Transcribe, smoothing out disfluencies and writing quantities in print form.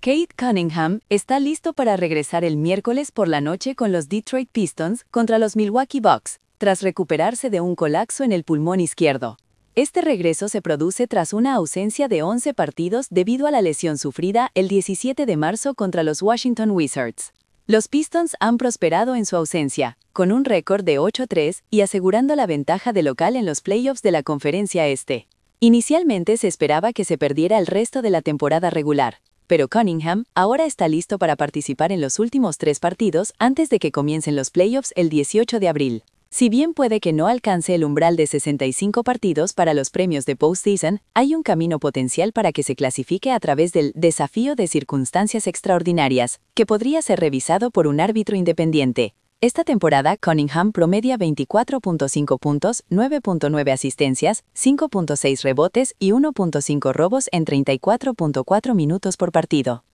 Cade Cunningham está listo para regresar el miércoles por la noche con los Detroit Pistons contra los Milwaukee Bucks, tras recuperarse de un colapso en el pulmón izquierdo. Este regreso se produce tras una ausencia de 11 partidos debido a la lesión sufrida el 17 de marzo contra los Washington Wizards. Los Pistons han prosperado en su ausencia, con un récord de 8-3 y asegurando la ventaja de local en los playoffs de la Conferencia Este. Inicialmente se esperaba que se perdiera el resto de la temporada regular, pero Cunningham ahora está listo para participar en los últimos 3 partidos antes de que comiencen los playoffs el 18 de abril. Si bien puede que no alcance el umbral de 65 partidos para los premios de postseason, hay un camino potencial para que se clasifique a través del desafío de circunstancias extraordinarias, que podría ser revisado por un árbitro independiente. Esta temporada, Cunningham promedia 24.5 puntos, 9.9 asistencias, 5.6 rebotes y 1.5 robos en 34.4 minutos por partido.